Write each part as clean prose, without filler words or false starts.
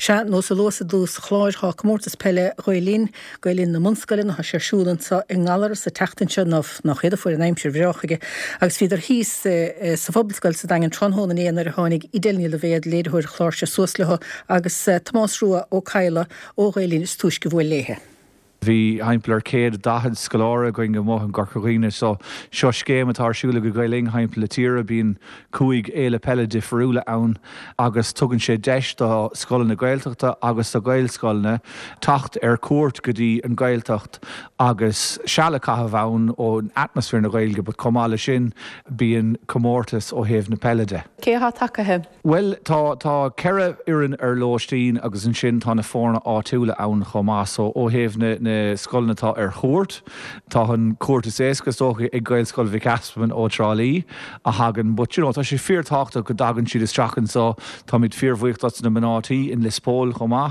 Se nó sa losa dús chláir há cummórtas pelle roilín goilín na munscoilin ha sé siúlansa in galar sa teachtainse nach chéad fuair an aimsir bhreachaige agus fiidir hís sa fóbalscoil sa dagan tronhóna éanaar tháinig idéilní le bhéad léidirthúir chláir se suaslathe agus Tomás Rua ó Caile ó roilín is túis go bhfuil léthe. Bhí haimplar céad dahad scolára going go mth an garchaghine so seo scéim atá siúla go gailing haimpla le tíre bíon cuaig éile pelle difriúla ann agus tugann sé deis do scoilna gailteachta agus do gailscoilna tacht cuairt go dtí an gailteacht agus seala caithh ann ó an atmosfér na gailge, but comála sin bíon commórtas ó thaobh na pelleide. Cé há tacathe? Well, tá ceire iarrainn ar lóistín agus an sin tá na fórna áitiúla ann chomá so ó thaobh na scoilnatá ar chóirt, tá an cuairtas éascas dócha ag gailscoil Vic Aspin ó Trálí a hagan, but tá sé feartáachta go dagan siad is trachan so tá míid fearmhuiocht na mnátaí in Lispól chomá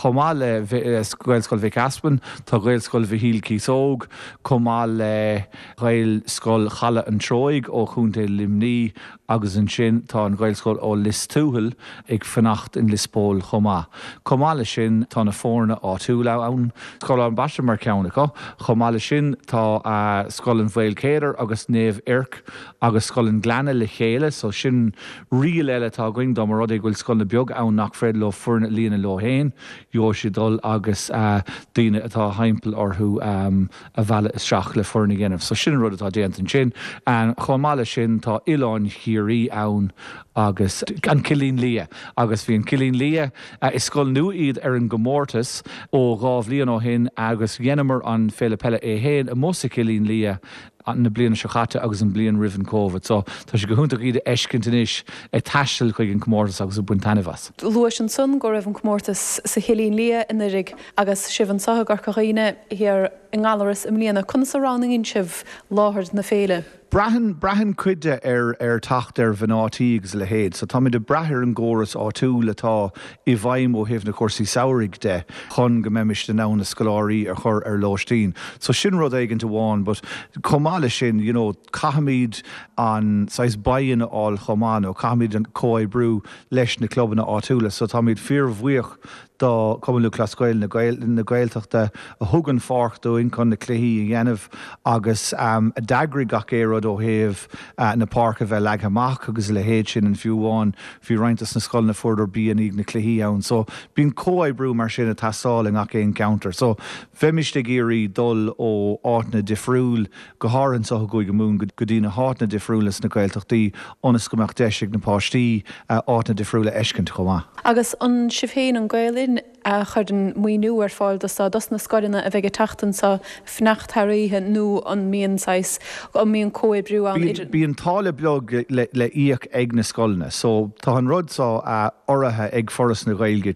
le gailscoil Vic Aspin, tá gailscoil Mhíl Císóg, chomá le gailscoil Chala an Troig ó Chúnta Limní agus an sin tá an gailscoil ó Listúhil ag fanacht in Lispól chomá. Chomá le sin tá na fórna áitiúla ann scoil an baiste mar ceanna chomála sin tá scoil an bhfuil céidir agus néamh irc agus scoil an gleanna le chéile so sin rial eile tá going dá mar rud ag bhfuil scoil na beag ann nach fred le furna líana le héin jo si dul agus daoine atá haimpel orthú a bhealach isteach le furna ggéanamh so sin rud atá déantain sin an chomála sin tá Iláin Chiarí ann agus an Cilín Lia agus bhí an Cilín Lia is scoil nu iad ar an gomórtas ó gábh líon ó hin agus dhéanamar an féile pelle é héin a mósa Cilín Lia an na bliana seachata agus an blian rihan COVID. So tá sé go húntaach iad eiscint inis taisteal chuig an comórtas agus a buintanamhas. Luas an sun go raibh an comórtas sa Cilín Lia in rig agus sibh an satha garchaghine hir in gálaras im líana chun sa ráningin sibh láthir na féile. Brahan cuide ar tacht ar bhanátaí agus le héad, so tá de brethir an ggóras áitiúil atá I bhaim ó thaobh na cuasaí saoirigh de chun go meimis den ná na scoláirí ar chur ar lóistín. So sin rud éigeanta bháin, but comála sin, caihamíd an sais bain áil chomán ó caihamíd an cóid brú leis na clubbanna áitiúla, so tá míad fearmhuioch dá cumú clascoil na gailteachta a thugan fáchtúin chun na cluichí a dhéanamh agus a dagraí gach éad ó thaobh na parca bheith le amach agus le héad sin an fiúháin bhí rointas na scoil na furdur bíon ag na cluichí ann. So bíon cóidbrú mar sin a tasáil in gach éon counter. So bheimiiste géirí dul ó áitna difriúil go hárann sa go mún go dtí na háitna difriúlas na gailteachtaí onas gomach deisiigh na páistí áitna difriúla eiscint chomá. Agus an sibh an gailin chud an muoinú ar fáil dos na scoilna a bheith tachtan sa fnachttharaíthe nó an míonáis an míon cóidbrú an Bíon tála beag le íoc ag na scoilna, so tá an rud sa orthe ag foras na gailge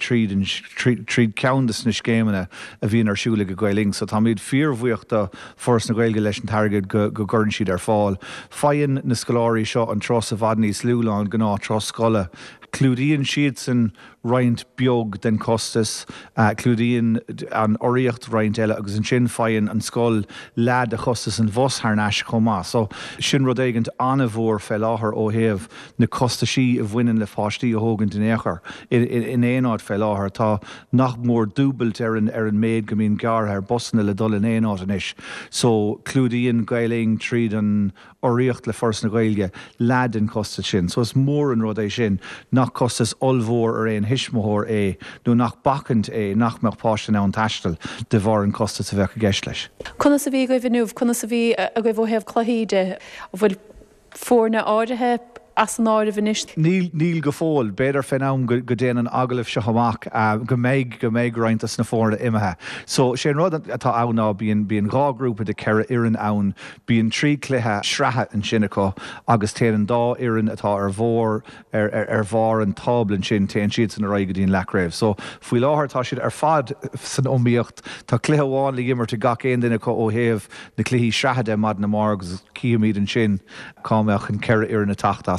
tríd ceantas na scéimena a bhíon ar siúla go gailing, so tá míad fearmhuiochta foras na gailge leis an targad go gurn siad ar fáil. Faigheann na scoláirí seo an tros a bhad níos lúláin go ná tros scoile. Clúdaíonn siad san roint beag den costas, clúdaíonn an oríocht roint eile agus an sin faigheann an scoil lead a chostas an bhos thar neis chomá. So sin rud éigent anna bhór fel láthair ó thaobh na costaisí a bhaineann le fáistí a thógann den éachar. In éonáid fel láthair tá nach mór dúbailt ar an méid go mbíonn geartha ar bosna le dul in éonáid inis. So clúdaíonn gailing tríd an oríocht le fors na gailge lead an costas sin. So is mór an rud é sin nach costas olmhór ar éon hismóthór nó nach bacant nach meach páiste an taistil de bhar an costas a bheith a gceist leis. Conna sa bhí go bhíh conna sa bhí a go bhfuil chluíide bhfuil fórna áirithe as an áir a bhanis. Níl go fóil, beidir fenám go déanaan agalah se hamach go méid rointas na fórna imethe. So sé rud atá anná bíon gágrúpa de ceire iarrainn ann, bíon trí cluithe sreathe an sinnaá agus téann dá iarrainn atá ar bhór ar bhar an tablann sin téann siad san raig go dtíon le raibh. So faoi láthair tá siad ar fad san ómíocht tá cluithe bháin le gimmar gach éon duine ó thaobh na cluichí sreathe de mad na mar agus cíamíd an sin cámeach an ceire iarrainn na tachtás.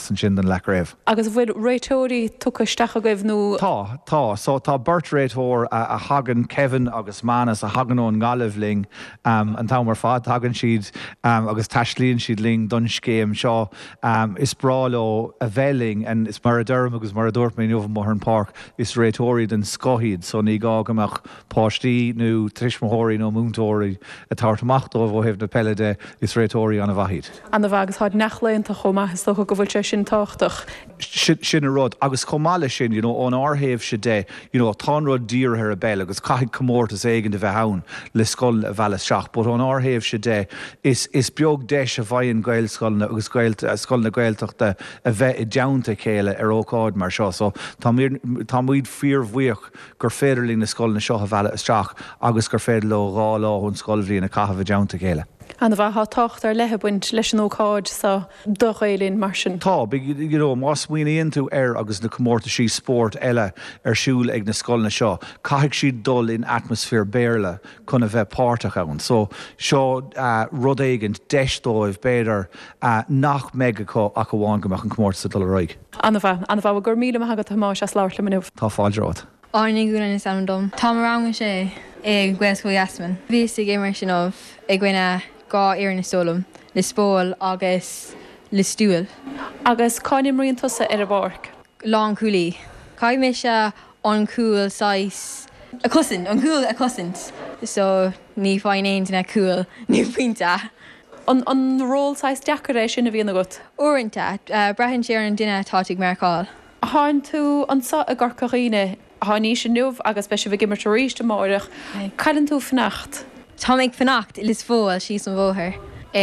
an sin den le raibh. Agus bhfuil réitóirí tuchaisteach a goibh nó Tá so tá Bert réitóir a hagan Kevin agus Manas a hagan ón galibhling an tá mar fád hagan siad agus taislíonn siad ling don scéim seo is bráló a bheling an is mar a derm agus mar a dúirt mé nuamh Mohan Park is réitóirí den scohíd so ní gá goach páistí nó trismóirí nó múntóirí a tartamachtómh ó hebh na peile is réitóirí an a bhaid. An bhagus háid nachléonnta chomá is go bhfuil sé sin táchtach. Sin a rud agus chomáile sin ón áhéamh se dé tá rud dír ar a bell agus caiigh commórtas éigen de bheith ann le scoil a bheile seach, but ón áhéamh se dé is beag deis a bhain gail scoilna agus scoilna gailteachta a bheith i deanta chéile ar ócáid mar seo, so tá muid fíormhuioch gur féidirlín na scoilna seo a bheile isteach agus gur féidir le rá lá chun scoilhríí na caithfh deanta chéile. An bheit há tácht ar lethe buint leis an ócáid sa do réilín mar sin. Tá, más muoíonn tú agus na commórta sí sport eile ar siúil ag na scoilna seo, caiigh siad dul in atmosfér béirle chun a bheith páirteach ann. So seo rud éigent deisdóibh béidir nach megaá ach bháin goach an commórta sa dul roiig. An bheit gur míle agad támáis as leir le minúh. Tá fáilrád. Ánig gúna is an dom. Tá rang sé ag gweasco jasman. Bhí sig immer sin ag gine gá ar na sólam, le spóil agus le stúil. Agus cáinnim rion tusa ar a bharc. Lán cúlaí. Cai mé se an cúil sais a cosint, an cúil a cosint. So ní fáin éon na cúil ní puinte. An ról sais decoréis sin a bhíon agat. Uanta, brehann sé an duine táigh marcáil. Háin tú ansa a gcarcaíine hání sin nuamh agus be se bh gimmar ríiste máireach. Caiann tú fnacht? Tá ag fannacht is fóil sí an bmhthir.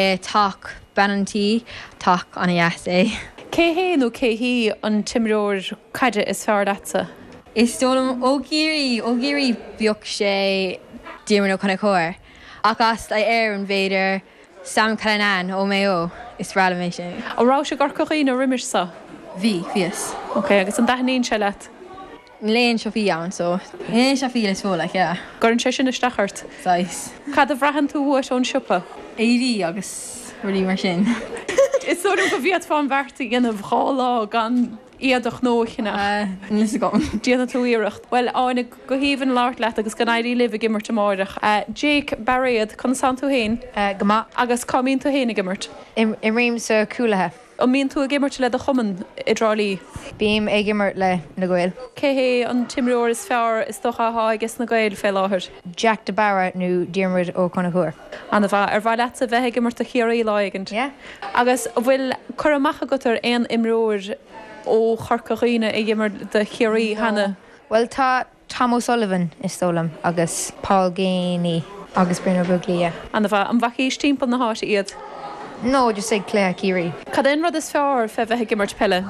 Tá banantí tá an é. Cé héanú cé hí an timróir caide is fear datsa? Is tólam ógéirí beoch sé dímann ó chuna cóir. Agus ar an bhéidir Sam Callanan ó méo is rála mé sin. Árá se gcarcaíine riimiir sa? Bhí, fios. Ok, agus an daithníonn se leat? Léon se fí ann, so éon se fí is fóla, Gur an sé sin istachart? Sais. Cad a bhreahan tú bhuais ón siúpa? Éí agus ruí mar sin. Is sórim go bhíad fáin bharrta gginmh chála gan iadach nóchinna. Lis go. Díana tú iirecht. Well, ána go híhann láirt leat agus gan éirí libh gimmart amárach. Jake Barriad, chun san tú hain? Gama. Agus cáíonn tú héna gimmart? I réim sa cúlathe. An míon tú a gimmart le a chuman I drálíí? Bím ag gimmart le na Gael. Cé an timróir is fearr is docha agus na Gael fé láthir? Jack de Barra nó Diarmuid ó Conachúir. An bheith ar bhaid leta bheith gimmart a chiaí láigant. Agus bhfuil chur amach agat ar aon imróir ó charcaíine I gimmart de chiaí hena? Well, tá Tom O'Sullivan is tólam agus Paul Gainey agus Bruno Buglia. An bheith an bhaíos timp na háit iad? No, just like Claire Kiri. Cad in rud is fearr fe bheith gimmart pelle?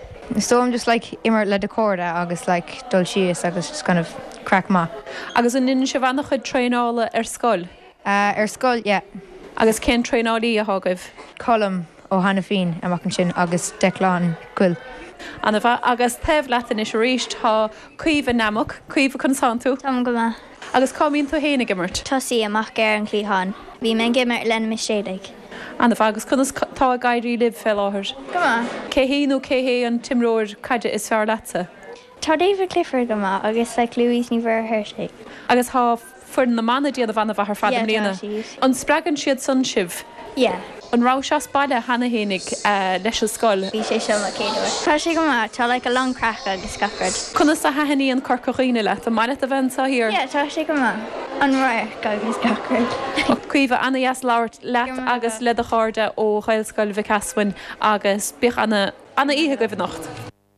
So I'm just like immer le de corda agus like dulcius agus just kind of crack ma. Agus an nin se bhana chud treinála ar scoil? Scoil, yeah. Agus cén treinálaí a thugah? Colm ó Hanna Fín amach an sin agus Declan Quill. An bheith agus taobh leatan is ríist tá cuomh namach, cuomh consantu. Tá go ma. Agus cáíonn tú héna gimmart? Tosaí amach gar an clíán. Bhí me gimmart lena mistéig. An bheith agus chunas tá a gaiirí libh fé láthir. Go ma. Cé híú cé hé an timróir caide is fearr leta? Tá David Clifford go ma agus le Louise ní bhar thuirteigh. Agus tá fuair na manna díad a bhana bheit ar fadam líana. An spreagann siad san sibh? Yeah. An rá se baile hena hénig leis a scoil. Bhí sé seo le céadú. Tá sé go ma, tá le a long crack agus scafard. Chunas a hahaní an corcaíine le a maiile a bhaint hir? Yeah, tá sé go ma. An roiir agus scafard. Cuomh anna dheas láirt leat agus le a cháde ó chailscoil bhí casfuin agus bích anna ihe go bh nacht.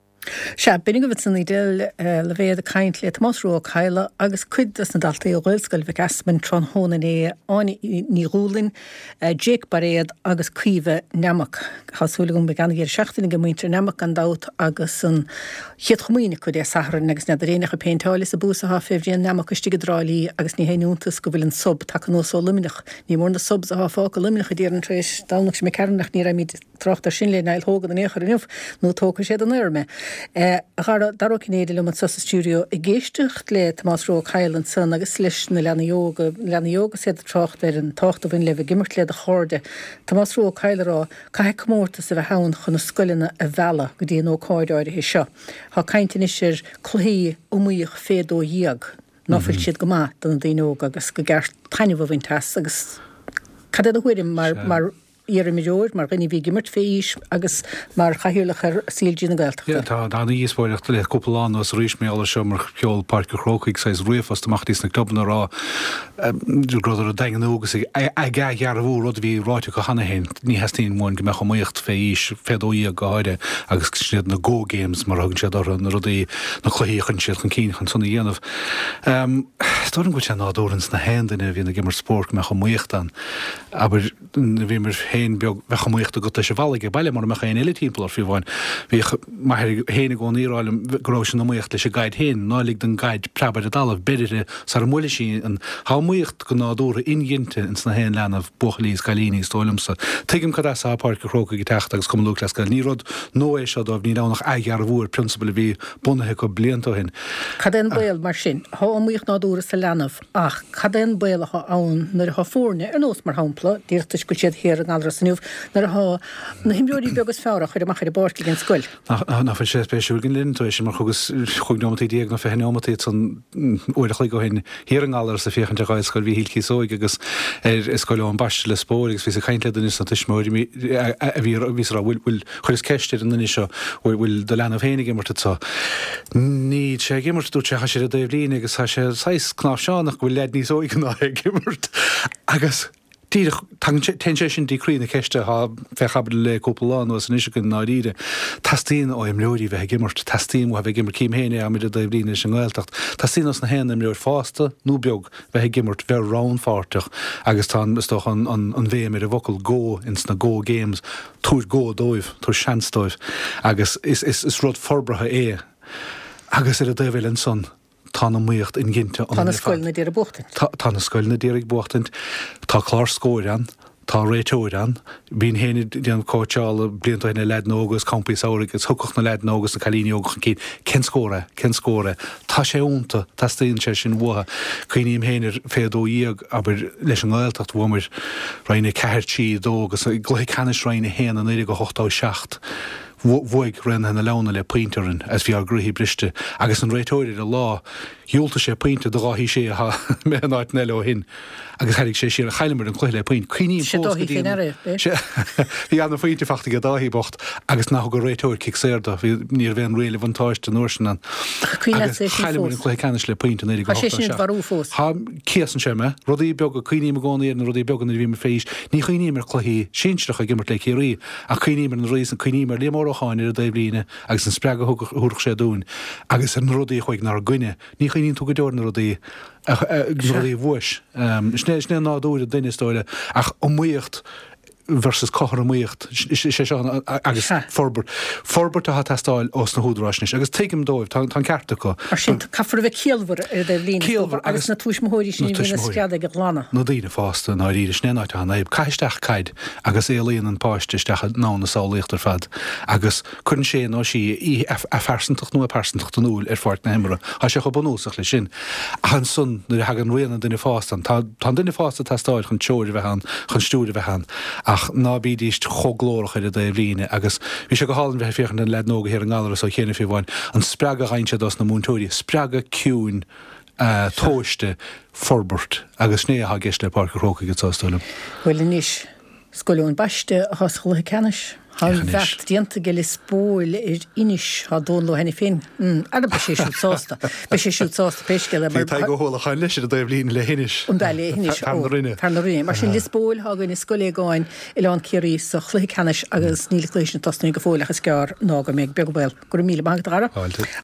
Se binnig go bit san idéil le bhéad a caiint le másrú chaile agus cuid as na daltaí ó ghilscoil bh gasman tron hóna é áine ní rúlinn Jake Barréad agus cuomh neamach. Chasúla go be gan gur seachtainna go muintear neamach an dát agus an chiad chomíine chud é saharan agus na réanacha péintáil is a búsa há féhríon neamach istí go drálaí agus ní héúntas go bhfuil an sub take nó ó luminach. Ní mór na subs a há fá go luminach a dtíar an trééis dánach sem mé ceannach ní ra míid trochttar sin le nail hógad an échar inmh nó tócha sé an éirme. Daró cinnéidir le sa stúdio i ggéistecht le Tomás Ró Highland san agus leis na lena yoga sé trocht an tocht a bhín le gimmert le a chóde. Tomás Ró Highlerá cai commórta sa bheith hán chun na scoilena a bhela go dtíon ó cáidáir hí seo. Tá caiintin is sé chluí umíoch fédó díag. Náfuil siad go má don daóg agus go gceart taineh bhín tas agus cad a chuirim mar ar méóir mar rinne bhí gimmert fééis agus mar chahiúlach ar síldí na gailta. Tá dána íspóirecht le cúplaán os ríis mé alla seo mar ceol parc chrócaigh sais riomfas amachtíos na clubna rá grodar a dagan ógus gaar a bhú rud bhí ráite go hana hen, ní hetíín móin go mecha muocht fééis fedóí a gáide agus siad na Go Games mar hagann siad ar na rudí na chluíchan siad chun cín chun sanna dhéanamh. Storin go sé nádórans na hendaine bhí na gimmar sport mecha muocht an, aber bhí mar héin beag bhechamuocht go se bhige bailile mar mecha éile tímplar fiúháin. Bhí mar héna go íráilm gróisi na muocht leis gaid héin, nálig den gaid prebaid a dalah beidir sa muile sí an hámuocht go nádóra inginte ins na héin lenah buchalí galíní tólamsa. Tuigim cadá sa parc chróca go techt agus cum lulas gal nírod nó é seo dómh ní dánach aigear bhúr principal bhí bunathe go blianta hin. Cadén bail mar sin, há muocht nádóra sa lenah ach cadén bailecha ann nar há fórne ar nós mar hámpla, díirtas go siad hir an sanniuh na himúí begus fárach chuir amach borci gin scoil. Na fe sé spéisiú gin linn éis mar chugus chugnómatí díag na fehéómatí san uirech go hin hir an allar sa féchan teáil scoil bhí híí sóig agus is scoil an baiste le spórigus ví a caiintle is an tuismóí a bhí bhfuil chuir ceistir an seo bhfuil do lena fénig immarte tá. Ní sé gimmart dú sé sé a déhlín agus sé 6 kná seánach bhfuil leid níos óig ná gimmart agus ten sin dírí na ceiste ha fechabal le cúplaán os an isise gon náíide. Tastín ó im leorí bheith gimmart, tastín a bheith gimmar cím héine a mid a déhlíine sin gáiltacht. Tastín os na héna im leor fásta, nó beag bheith gimmart bheith ránfáteach agus tá stoch an bhéim ar a bhocail Go ins na Go Games, túr Go dóibh, túr seansdóibh, agus is rud forbrathe é. Agus ar a déhfuil an son. Tána muocht in gininte an Tána scoil na díar buchtint. Tána scoil na díar buchtint, tá chlár scóir an, tá réiteúir an, bín héine dían cóteála blianta na leid nógus, campís áragus, thucach na leid nógus na chalíní ógach cín, cin scóra, tá sé únta, tá stíon sé sin bhtha, chuoíim héanaar féadó íag aber leis an gáiltacht bhmir roiinna ceirtí dógus, gluthe canis roiinna héana an go 8-7. Bhuaig rinne na lena le pointerin as bhí gruhí briste, agus an réitóidir a lá dúlta sé pointe do ráhí sé ha me náit ne hin. Agus heilig sé sé a chailimir an chluile point. Cuoín hí an faointe fachta go dáhí bocht agus nach go réitóir kick séda hí níor bhéin réile vantáiste nóirsin an. Chailimir an chluile canis le pointe na go. Tá céasan sé me, rodí beag a cuoíim a gáí an rodí began bhí mar fééis, ní chuoíim mar chluhí sinstreach a gimmart le chéí a cuoíim an rééis an cuoíim lémór cháinir a déhlíine agus an sprega thuach sé dún agus an rodí chuig nar gine ní chuoín tú go deir na rodí bhuis. Sné nádúir a duine stoile ach muocht versus cochar muocht sé agus forbert a testáil os na húdráisnis agus teigim dóibh tá ceartta go. Ar sin caafar bheith céalhar ar d líon agus na túismóirí sin bhína sceada go lána. nó dína fásta ná ríidir snéáid a naib caiisteach caid agus éalaíon an páististeach ná na sálaíochttar fad agus chun sé nó si a fersantach nó a persantacht an úil ar fáirt na himara a sé go bonúsach le sin. Han sun nuair a hagan riana duine fástan tá duine fásta testáil chun teoir bheithan chun stúir bheithan ach nábídíist choglórach ar a déhlíine agus bhí sé go hálan bheith féchan an leid nóga hir an gálar ó chéanana fihhain an spreaga haintse dos na múntúirí, spreaga ciún tóiste forbert agus sné a geist le parc chróca go tástalm. Bhfuil níos scoilún baiste a chascoilthe canis. Tá bhecht dianta go le spóil ar inis a dónló henna féin. Ar be sé siút sásta. Be sé siút sásta péisce le Tá go hóla chain leis a déhlín le hinis. le hinis rinne. Mar sin le spóil hagann is scoile gáin i leán céirí sa chluí canis agus níléis na tasnaí go fóla a scear ná go méid beagbail gur míle mag ara.